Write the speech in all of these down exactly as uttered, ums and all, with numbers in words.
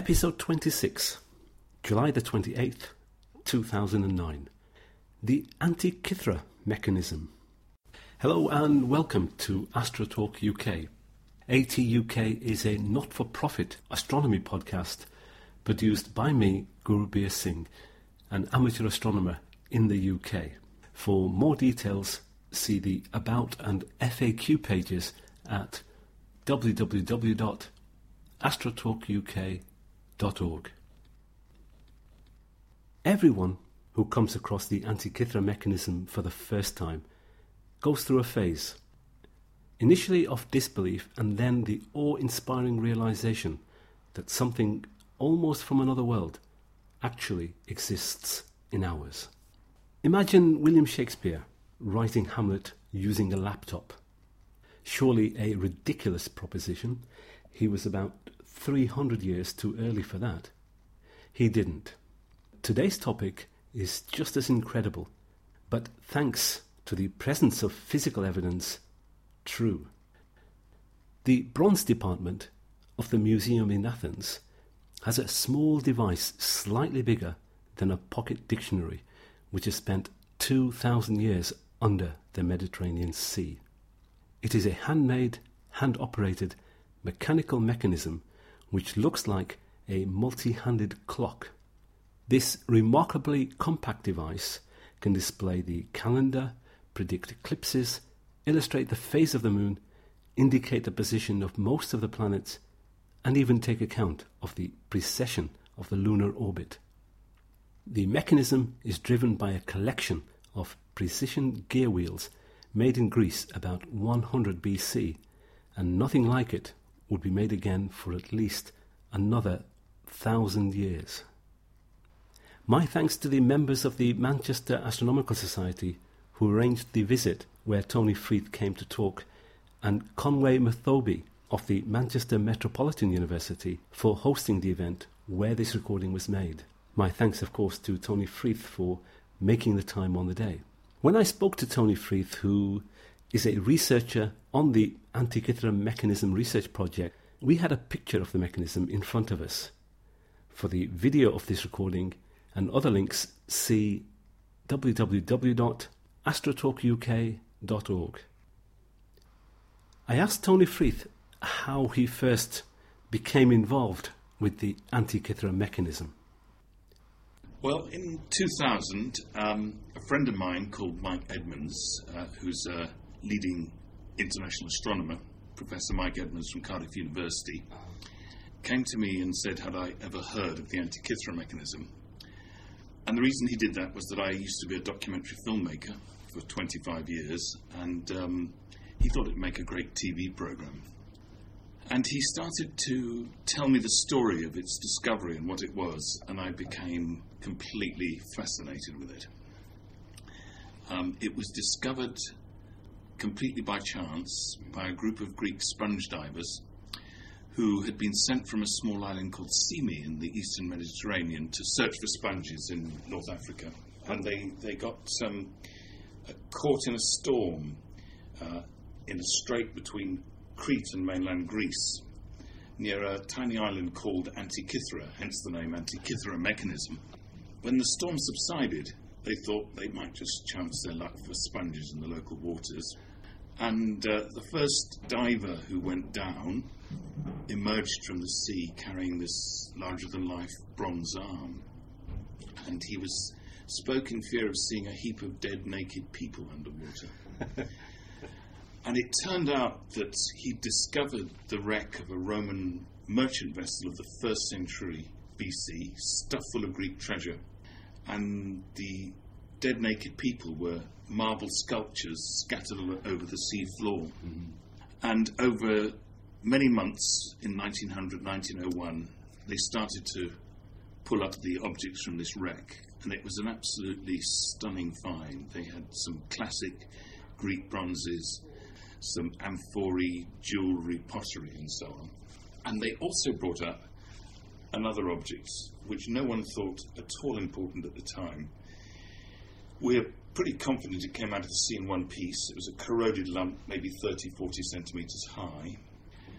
Episode twenty-six, July the twenty-eighth, two thousand nine. The Antikythera Mechanism. Hello and welcome to AstroTalk U K. A T U K is a not-for-profit astronomy podcast produced by me, Gurubir Singh, an amateur astronomer in the U K. For more details, see the About and F A Q pages at w w w dot astrotalk u k dot org. Everyone who comes across the Antikythera mechanism for the first time goes through a phase, initially of disbelief and then the awe-inspiring realization that something almost from another world actually exists in ours. Imagine William Shakespeare writing Hamlet using a laptop. Surely a ridiculous proposition. He was about three hundred years too early for that. He didn't. Today's topic is just as incredible, but thanks to the presence of physical evidence, true. The bronze department of the museum in Athens has a small device slightly bigger than a pocket dictionary, which has spent two thousand years under the Mediterranean Sea. It is a handmade, hand-operated, mechanical mechanism which looks like a multi-handed clock. This remarkably compact device can display the calendar, predict eclipses, illustrate the phase of the moon, indicate the position of most of the planets, and even take account of the precession of the lunar orbit. The mechanism is driven by a collection of precision gear wheels made in Greece about one hundred B C, and nothing like it would be made again for at least another thousand years. My thanks to the members of the Manchester Astronomical Society who arranged the visit where Tony Freeth came to talk, and Conway Mathobe of the Manchester Metropolitan University for hosting the event where this recording was made. My thanks, of course, to Tony Freeth for making the time on the day. When I spoke to Tony Freeth, who is a researcher on the Antikythera Mechanism Research Project, we had a picture of the mechanism in front of us. For the video of this recording and other links, see w w w dot astrotalk u k dot org. I asked Tony Freeth how he first became involved with the Antikythera mechanism. Well, in two thousand, um, a friend of mine called Mike Edmonds, uh, who's a leading international astronomer, Professor Mike Edmonds from Cardiff University, came to me and said, had I ever heard of the Antikythera mechanism? And the reason he did that was that I used to be a documentary filmmaker for twenty-five years, and um, he thought it'd make a great T V program. And he started to tell me the story of its discovery and what it was, and I became completely fascinated with it. Um, it was discovered completely by chance by a group of Greek sponge divers who had been sent from a small island called Symi in the eastern Mediterranean to search for sponges in North Africa. And they, they got um, uh, caught in a storm uh, in a strait between Crete and mainland Greece, near a tiny island called Antikythera, hence the name Antikythera mechanism. When the storm subsided, they thought they might just chance their luck for sponges in the local waters. And uh, the first diver who went down emerged from the sea carrying this larger-than-life bronze arm. And he was spoke in fear of seeing a heap of dead, naked people underwater. And it turned out that he discovered the wreck of a Roman merchant vessel of the first century B C, stuffed full of Greek treasure. And the dead, naked people were marble sculptures scattered all over the sea floor. Mm-hmm. And over many months in nineteen hundred, nineteen oh one, they started to pull up the objects from this wreck. And it was an absolutely stunning find. They had some classic Greek bronzes, some amphorae, jewellery, pottery, and so on. And they also brought up another object, which no one thought at all important at the time. We're pretty confident it came out of the sea in one piece. It was a corroded lump, maybe thirty, forty centimetres high.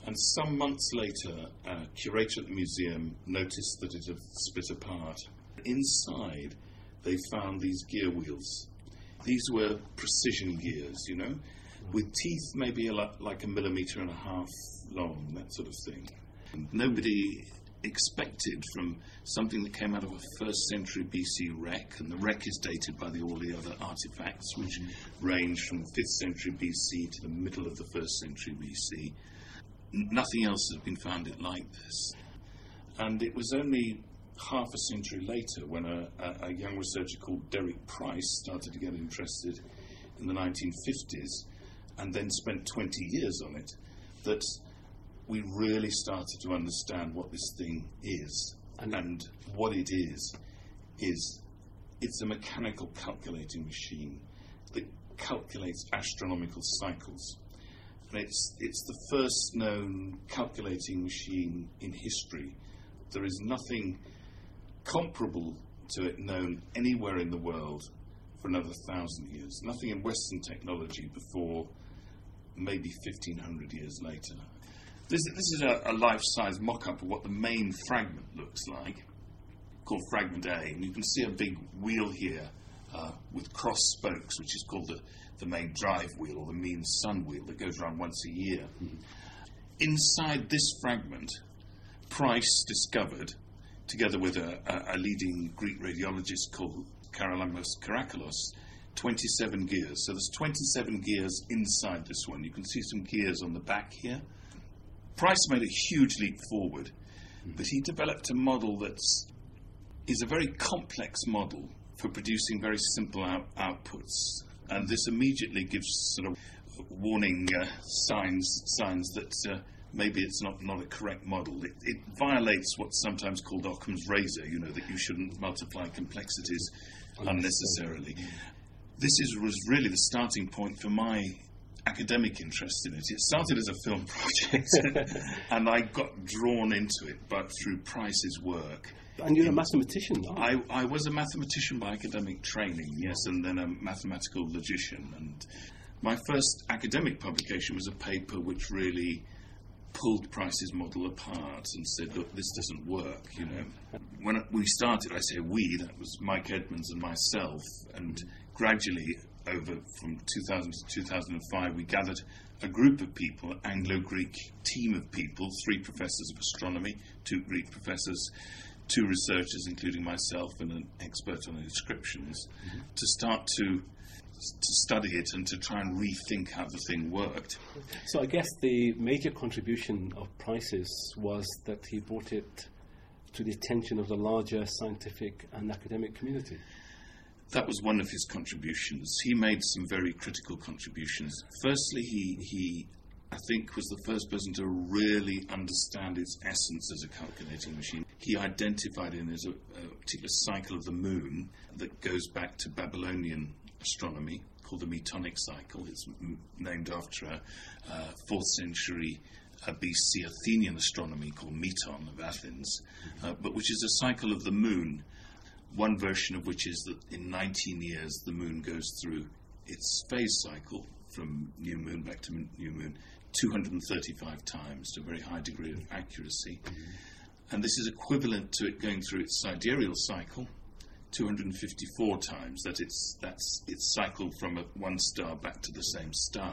And some months later, a curator at the museum noticed that it had split apart. Inside, they found these gear wheels. These were precision gears, you know, with teeth maybe a lot, like a millimetre and a half long, that sort of thing. And nobody expected from something that came out of a first century B C wreck, and the wreck is dated by the, all the other artefacts, which mm-hmm. range from fifth century B C to the middle of the first century B C. N- nothing else has been found like this. And it was only half a century later, when a, a, a young researcher called Derek Price started to get interested in the nineteen fifties, and then spent twenty years on it, that we really started to understand what this thing is. And, and what it is, is it's a mechanical calculating machine that calculates astronomical cycles. And it's, it's the first known calculating machine in history. There is nothing comparable to it known anywhere in the world for another thousand years. Nothing in Western technology before maybe fifteen hundred years later. This, this is a, a life-size mock-up of what the main fragment looks like, called Fragment A. And you can see a big wheel here uh, with cross spokes, which is called the, the main drive wheel, or the mean sun wheel, that goes around once a year. Mm-hmm. Inside this fragment, Price discovered, together with a, a, a leading Greek radiologist called Charalambos Karakalos, twenty-seven gears. So there's twenty-seven gears inside this one. You can see some gears on the back here. Price made a huge leap forward, but he developed a model that is a very complex model for producing very simple out- outputs. And this immediately gives sort of warning uh, signs signs that uh, maybe it's not, not a correct model. It, it violates what's sometimes called Occam's razor, you know, that you shouldn't multiply complexities unnecessarily. This is, was really the starting point for my academic interest in it. It started as a film project, and I got drawn into it, but through Price's work. And you're a mathematician, though. I, I was a mathematician by academic training, yes, and then a mathematical logician. And my first academic publication was a paper which really pulled Price's model apart and said, look, this doesn't work, you know. When we started, I say we, that was Mike Edmonds and myself, and gradually over from two thousand to two thousand five, we gathered a group of people, an Anglo-Greek team of people, three professors of astronomy, two Greek professors, two researchers, including myself, and an expert on inscriptions, mm-hmm. to start to to study it and to try and rethink how the thing worked. So I guess the major contribution of Price's was that he brought it to the attention of the larger scientific and academic community. That was one of his contributions. He made some very critical contributions. Firstly, he, he I think, was the first person to really understand its essence as a calculating machine. He identified it as a, a particular cycle of the moon that goes back to Babylonian astronomy, called the Metonic cycle. It's m- named after a uh, fourth century uh, B C Athenian astronomy called Meton of Athens, uh, but which is a cycle of the moon. One version of which is that in nineteen years the moon goes through its phase cycle from new moon back to new moon two hundred thirty-five times, to a very high degree of accuracy. Mm-hmm. And this is equivalent to it going through its sidereal cycle two hundred fifty-four times. That it's that's its cycle from a, one star back to the same star.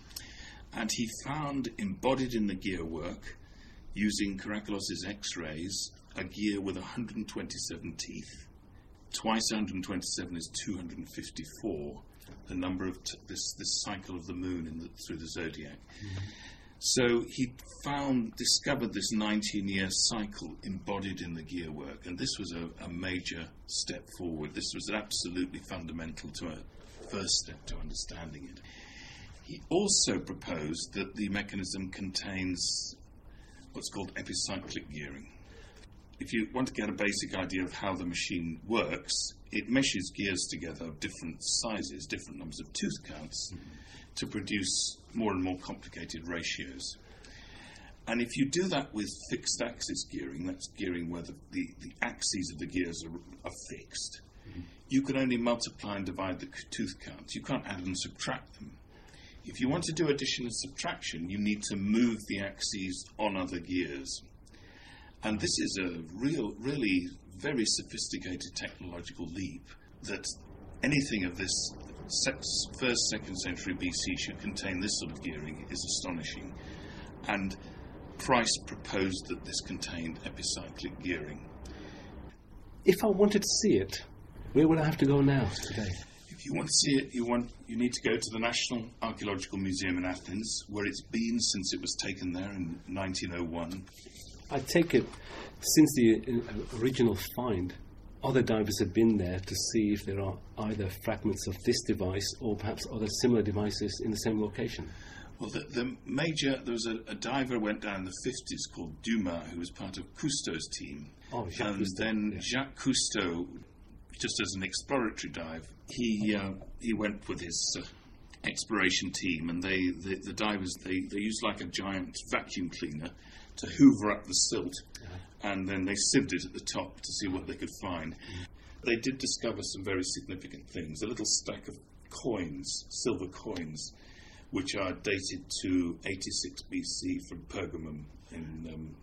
And he found embodied in the gear work, using Karakalos's X-rays, a gear with one hundred twenty-seven teeth. Twice one hundred twenty-seven is two hundred fifty-four, the number of t- this this cycle of the moon in the, through the zodiac. Mm-hmm. So he found, discovered this nineteen-year cycle embodied in the gear work, and this was a, a major step forward. This was absolutely fundamental to a first step to understanding it. He also proposed that the mechanism contains what's called epicyclic gearing. If you want to get a basic idea of how the machine works, it meshes gears together of different sizes, different numbers of tooth counts, mm-hmm. to produce more and more complicated ratios. And if you do that with fixed axis gearing, that's gearing where the, the, the axes of the gears are, are fixed, mm-hmm. you can only multiply and divide the tooth counts. You can't add and subtract them. If you want to do addition and subtraction, you need to move the axes on other gears. And this is a real, really very sophisticated technological leap that anything of this first, second century B C should contain this sort of gearing is astonishing. And Price proposed that this contained epicyclic gearing. If I wanted to see it, where would I have to go now today? If you want to see it, you want you need to go to the National Archaeological Museum in Athens, where it's been since it was taken there in nineteen oh one. I take it, since the uh, original find, other divers have been there to see if there are either fragments of this device or perhaps other similar devices in the same location. Well, the, the major, there was a, a diver who went down in the fifties called Dumas, who was part of Cousteau's team. Oh, Jacques and Cousteau, then yeah. Jacques Cousteau, just as an exploratory dive, he uh, he went with his uh, exploration team, and they the, the divers they, they used like a giant vacuum cleaner to hoover up the silt, yeah. and then they sieved it at the top to see what they could find. Mm. They did discover some very significant things. A little stack of coins, silver coins, which are dated to eighty-six B C from Pergamum in um,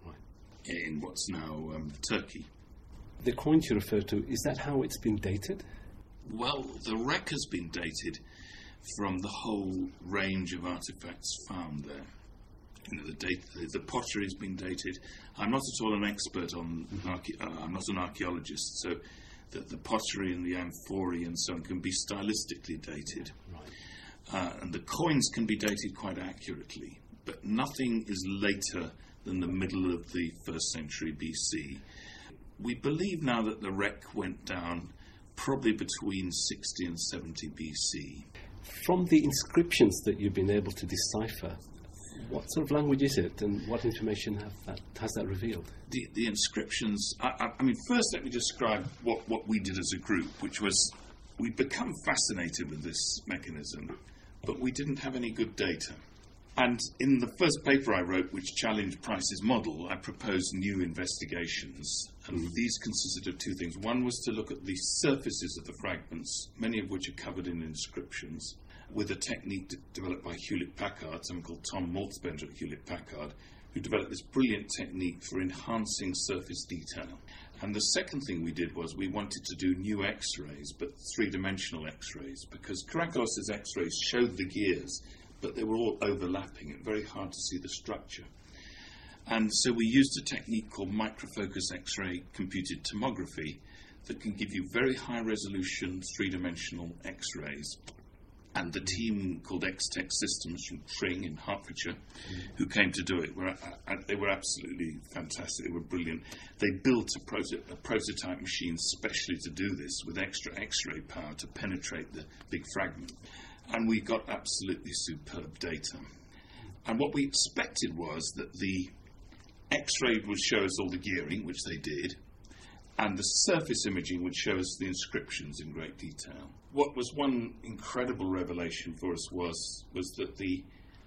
in what's now um, Turkey. The coins you refer to, is that how it's been dated? Well, the wreck has been dated from the whole range of artifacts found there. You know, the, date, the, the pottery has been dated. I'm not at all an expert on, mm-hmm. archae- uh, I'm not an archaeologist, so the, the pottery and the amphorae and so on can be stylistically dated. Right. Uh, and the coins can be dated quite accurately, but nothing is later than the middle of the first century B C. We believe now that the wreck went down probably between sixty and seventy B C. From the inscriptions that you've been able to decipher, what sort of language is it, and what information have that, has that revealed? The, the inscriptions, I, I, I mean, first let me describe what, what we did as a group, which was we'd become fascinated with this mechanism, but we didn't have any good data. And in the first paper I wrote, which challenged Price's model, I proposed new investigations. And mm. these consisted of two things. One was to look at the surfaces of the fragments, many of which are covered in inscriptions, with a technique d- developed by Hewlett-Packard, someone called Tom Maltzbender at Hewlett-Packard, who developed this brilliant technique for enhancing surface detail. And the second thing we did was we wanted to do new X-rays, but three-dimensional X-rays, because Karakalos's X-rays showed the gears, but they were all overlapping. It was very hard to see the structure. And so we used a technique called microfocus X-ray computed tomography that can give you very high-resolution three-dimensional X-rays. And the team called X-Tech Systems from Tring in Hertfordshire, mm. who came to do it, were uh, they were absolutely fantastic. They were brilliant. They built a, proto- a prototype machine specially to do this with extra X-ray power to penetrate the big fragment. And we got absolutely superb data. And what we expected was that the X-ray would show us all the gearing, which they did, and the surface imaging would show us the inscriptions in great detail. What was one incredible revelation for us was, was that the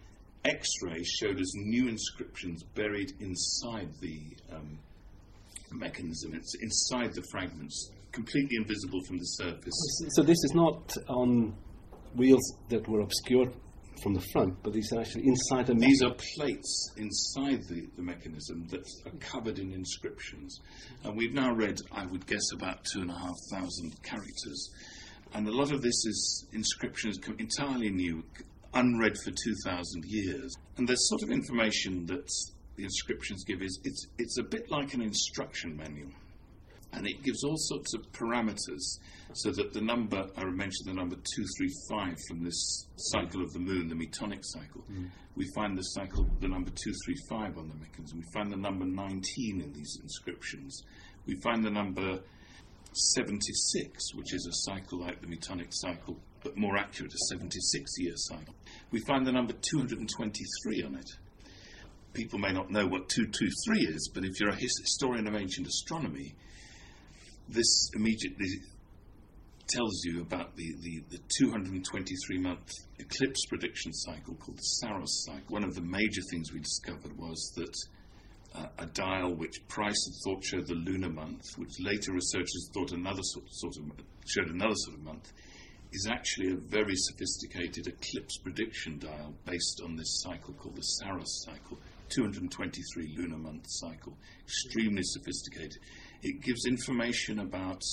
X-ray showed us new inscriptions buried inside the um, mechanism. It's inside the fragments, completely invisible from the surface. So this is not on wheels that were obscured from the front, but these are actually inside the mechanism. These are plates inside the, the mechanism that are covered in inscriptions. And we've now read, I would guess, about two and a half thousand characters. And a lot of this is inscriptions entirely new, unread for two thousand years. And the sort of information that the inscriptions give is, it's, it's a bit like an instruction manual. And it gives all sorts of parameters, so that the number, I mentioned the number two three five from this cycle of the moon, the Metonic cycle. Mm. We find the cycle, the number two three five on the mechanism. We find the number nineteen in these inscriptions. We find the number seventy-six, which is a cycle like the Metonic cycle, but more accurate, a seventy-six year cycle. We find the number two hundred twenty-three on it. People may not know what two two three is, but if you're a his- historian of ancient astronomy, this immediately tells you about the, the, the two hundred twenty-three month eclipse prediction cycle called the Saros cycle. One of the major things we discovered was that uh, a dial which Price had thought showed the lunar month, which later researchers thought another sort, sort of showed another sort of month, is actually a very sophisticated eclipse prediction dial based on this cycle called the Saros cycle, two hundred twenty-three lunar month cycle, extremely sophisticated. It gives information about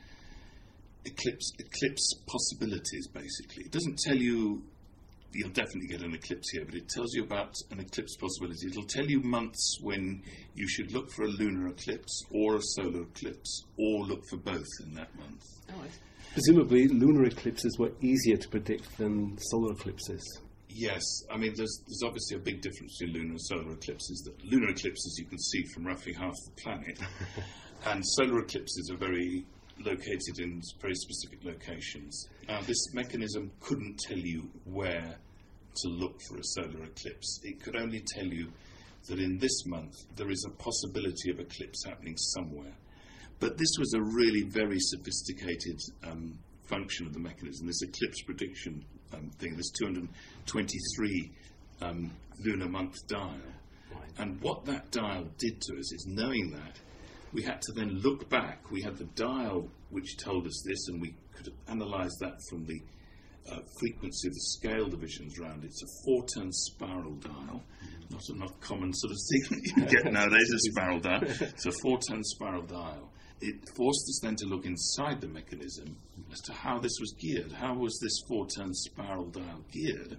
eclipse eclipse possibilities, basically. It doesn't tell you you'll definitely get an eclipse here, but it tells you about an eclipse possibility. It'll tell you months when you should look for a lunar eclipse or a solar eclipse, or look for both in that month. Oh, presumably lunar eclipses were easier to predict than solar eclipses. Yes, I mean there's, there's obviously a big difference between lunar and solar eclipses. That lunar eclipses you can see from roughly half the planet, and solar eclipses are very located in very specific locations. Now, this mechanism couldn't tell you where to look for a solar eclipse. It could only tell you that in this month there is a possibility of eclipse happening somewhere. But this was a really very sophisticated um, function of the mechanism, this eclipse prediction um, thing, this two hundred twenty-three um, lunar month dial. Right. And what that dial did to us is, knowing that, we had to then look back. We had the dial which told us this, and we could analyse that from the uh, frequency of the scale divisions around it. It's a four-turn spiral dial, not a not common sort of thing that you can get nowadays, a spiral dial. It's a four-turn spiral dial. It forced us then to look inside the mechanism as to how this was geared. How was this four-turn spiral dial geared?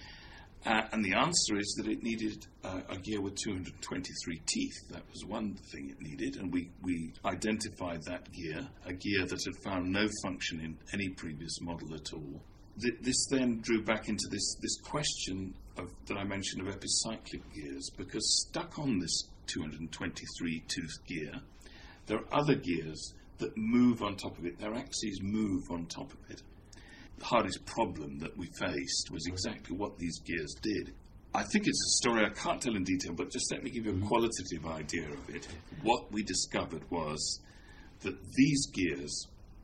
Uh, and the answer is that it needed uh, a gear with two hundred twenty-three teeth. That was one thing it needed, and we, we identified that gear, a gear that had found no function in any previous model at all. Th- this then drew back into this, this question of, that I mentioned, of epicyclic gears, because stuck on this two hundred twenty-three tooth gear, there are other gears that move on top of it. Their axes move on top of it. The hardest problem that we faced was exactly what these gears did. I think it's a story I can't tell in detail, but just let me give you a qualitative idea of it. What we discovered was that these gears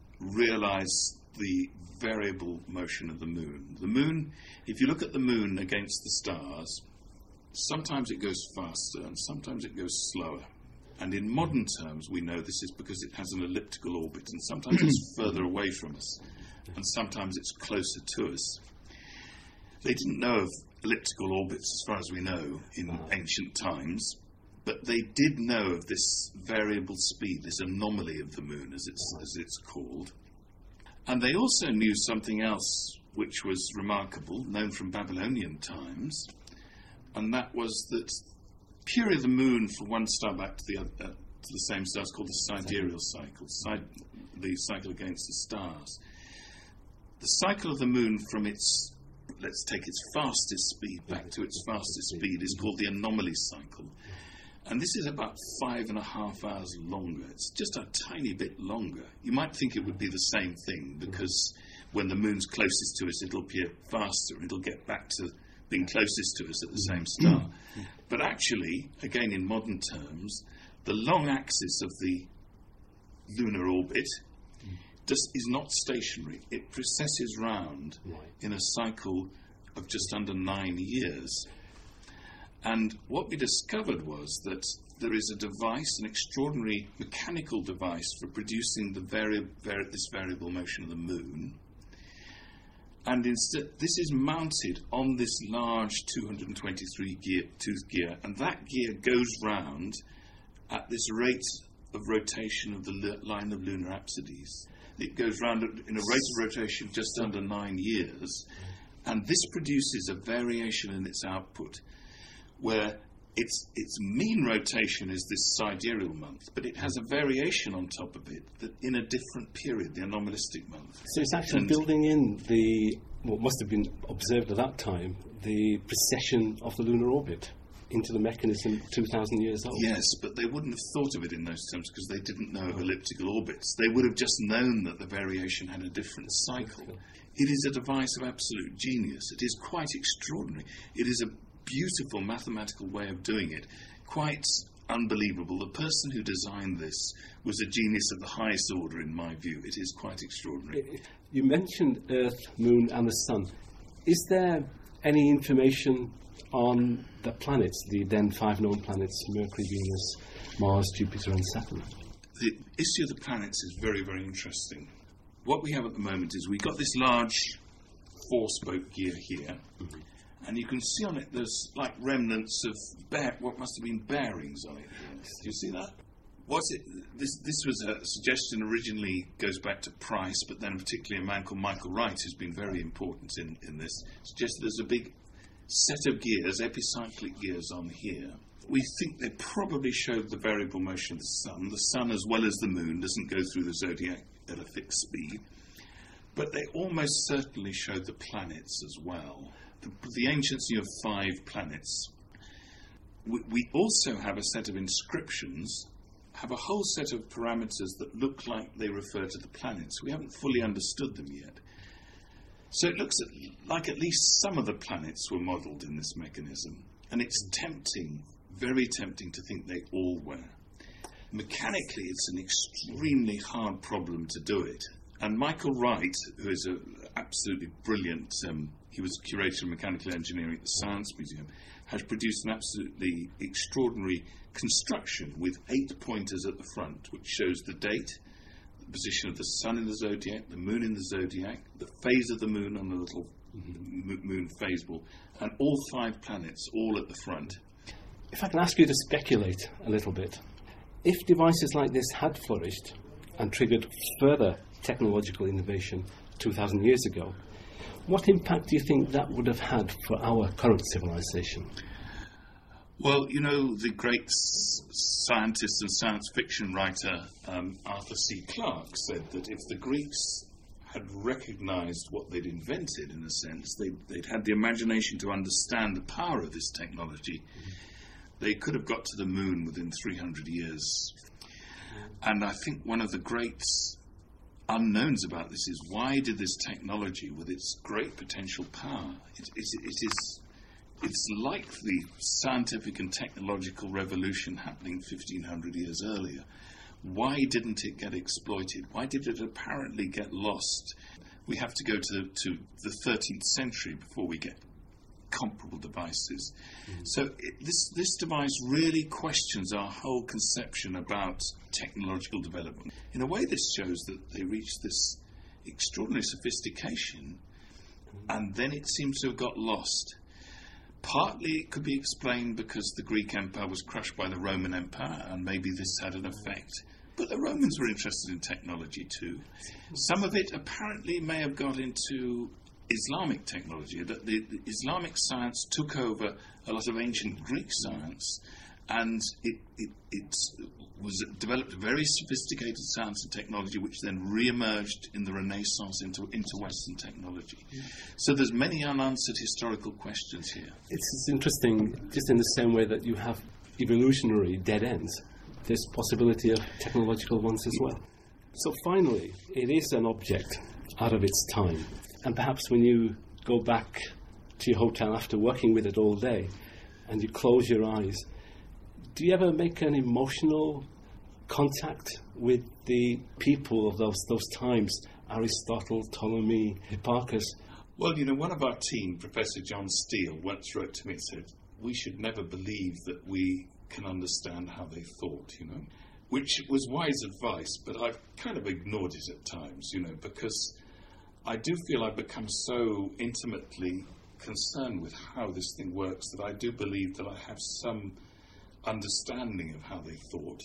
realize the variable motion of the moon. The moon, if you look at the moon against the stars, sometimes it goes faster and sometimes it goes slower. And in modern terms, we know this is because it has an elliptical orbit, and sometimes it's further away from us, and sometimes it's closer to us. They didn't know of elliptical orbits, as far as we know, in ancient times, but they did know of this variable speed, this anomaly of the moon, as it's, as it's called. And they also knew something else which was remarkable, known from Babylonian times, and that was that period of the moon from one star back to the other, uh, to the same star is called the sidereal cycle, side, the cycle against the stars. The cycle of the moon from its, let's take its fastest speed back to its fastest speed, is called the anomaly cycle. And this is about five and a half hours longer. It's just a tiny bit longer. You might think it would be the same thing, because when the moon's closest to us, it'll appear faster. It'll get back to being closest to us at the same star. But actually, again in modern terms, the long axis of the lunar orbit just is not stationary. It precesses round in a cycle of just under nine years. And what we discovered was that there is a device, an extraordinary mechanical device for producing the vari- vari- this variable motion of the moon. And instead, this is mounted on this large two hundred twenty-three gear, tooth gear, and that gear goes round at this rate of rotation of the li- line of lunar apsides. It goes round in a rate of rotation just under nine years, and this produces a variation in its output, where its its mean rotation is this sidereal month, but it has a variation on top of it that in a different period, the anomalistic month. So it's actually and building in the, what must have been observed at that time, the precession of the lunar orbit into the mechanism two thousand years old. Yes, but they wouldn't have thought of it in those terms because they didn't know of elliptical orbits. They would have just known that the variation had a different cycle. It is a device of absolute genius. It is quite extraordinary. It is a beautiful mathematical way of doing it, quite unbelievable. The person who designed this was a genius of the highest order, in my view. It is quite extraordinary. You mentioned Earth, Moon and the Sun. Is there any information on the planets, the then five known planets, Mercury, Venus, Mars, Jupiter and Saturn? The issue of the planets is very, very interesting. what we have at the moment is we've got this large four-spoke gear here, mm-hmm. and you can see on it there's like remnants of bear- what must have been bearings on it. Do you see that? What's it? This this was a suggestion originally goes back to Price, but then particularly a man called Michael Wright, who's been very important in, in this, suggested there's a big set of gears, epicyclic gears on here. We think they probably showed the variable motion of the sun. The sun, as well as the moon, doesn't go through the zodiac at a fixed speed. But they almost certainly showed the planets as well. The, the anciency of five planets. We, we also have a set of inscriptions, have a whole set of parameters that look like they refer to the planets. We haven't fully understood them yet. So it looks at, like at least some of the planets were modelled in this mechanism. And it's tempting, very tempting to think they all were. Mechanically, it's an extremely hard problem to do it. And Michael Wright, who is an absolutely brilliant, um, he was curator of mechanical engineering at the Science Museum, has produced an absolutely extraordinary construction with eight pointers at the front, which shows the date, the position of the sun in the zodiac, the moon in the zodiac, the phase of the moon on the little m- moon phase ball, and all five planets all at the front. If I can ask you to speculate a little bit, if devices like this had flourished and triggered further technological innovation two thousand years ago, what impact do you think that would have had for our current civilization? Well, you know, the great s- scientist and science fiction writer um, Arthur C. Clarke said that if the Greeks had recognised what they'd invented, in a sense, they'd, they'd had the imagination to understand the power of this technology, mm-hmm. they could have got to the moon within three hundred years. And I think one of the great unknowns about this is, why did this technology, with its great potential power, it, it, it is, it's like the scientific and technological revolution happening fifteen hundred years earlier. Why didn't it get exploited? Why did it apparently get lost? We have to go to, to the thirteenth century before we get comparable devices. Mm-hmm. So it, this this device really questions our whole conception about technological development. In a way, this shows that they reached this extraordinary sophistication, mm-hmm. and then it seems to have got lost. Partly it could be explained because the Greek Empire was crushed by the Roman Empire, and maybe this had an effect. But the Romans were interested in technology too. Some of it apparently may have got into Islamic technology, that the, the Islamic science took over a lot of ancient Greek science, and it, it, it was developed a very sophisticated science and technology, which then re-emerged in the Renaissance into, into Western technology. Yeah. So there's many unanswered historical questions here. It's, it's interesting, just in the same way that you have evolutionary dead ends, there's possibility of technological ones as well. So finally, it is an object out of its time. And perhaps when you go back to your hotel after working with it all day and you close your eyes, do you ever make an emotional contact with the people of those those times, Aristotle, Ptolemy, Hipparchus? Well, you know, one of our team, Professor John Steele, once wrote to me and said, we should never believe that we can understand how they thought, you know, which was wise advice, but I've kind of ignored it at times, you know, because I do feel I've become so intimately concerned with how this thing works that I do believe that I have some understanding of how they thought.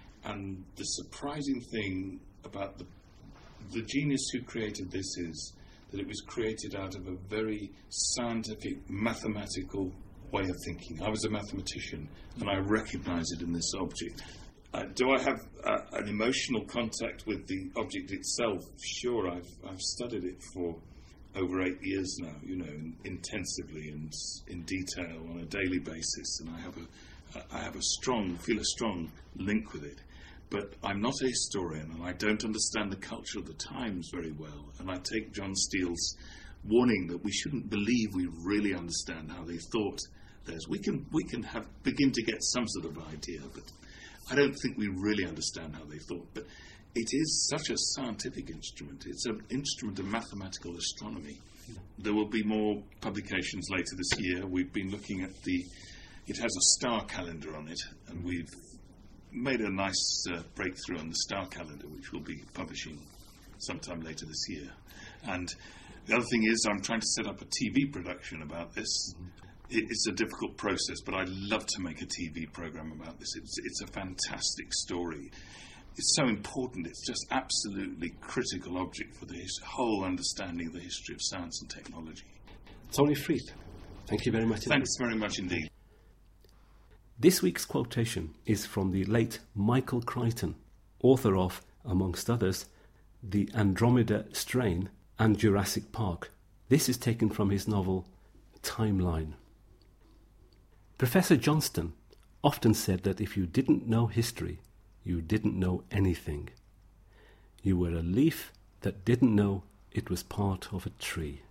And the surprising thing about the, the genius who created this is that it was created out of a very scientific, mathematical way of thinking. I was a mathematician, and I recognise it in this object. Uh, do I have uh, an emotional contact with the object itself? Sure, I've I've studied it for over eight years now, you know, in, intensively and in detail on a daily basis, and I have a I have a strong, feel a strong link with it. But I'm not a historian, and I don't understand the culture of the times very well. And I take John Steele's warning that we shouldn't believe we really understand how they thought theirs. We can we can have begin to get some sort of idea, but I don't think we really understand how they thought. But it is such a scientific instrument. It's an instrument of mathematical astronomy. There will be more publications later this year. We've been looking at the... It has a star calendar on it, and we've made a nice uh, breakthrough on the star calendar, which we'll be publishing sometime later this year. And the other thing is I'm trying to set up a T V production about this. Mm-hmm. It, it's a difficult process, but I'd love to make a T V program about this. It's, it's a fantastic story. It's so important. It's just absolutely critical object for the his, whole understanding of the history of science and technology. Tony Freeth, thank you very much. Thanks very much indeed. This week's quotation is from the late Michael Crichton, author of, amongst others, The Andromeda Strain and Jurassic Park. This is taken from his novel Timeline. Professor Johnston often said that if you didn't know history, you didn't know anything. You were a leaf that didn't know it was part of a tree.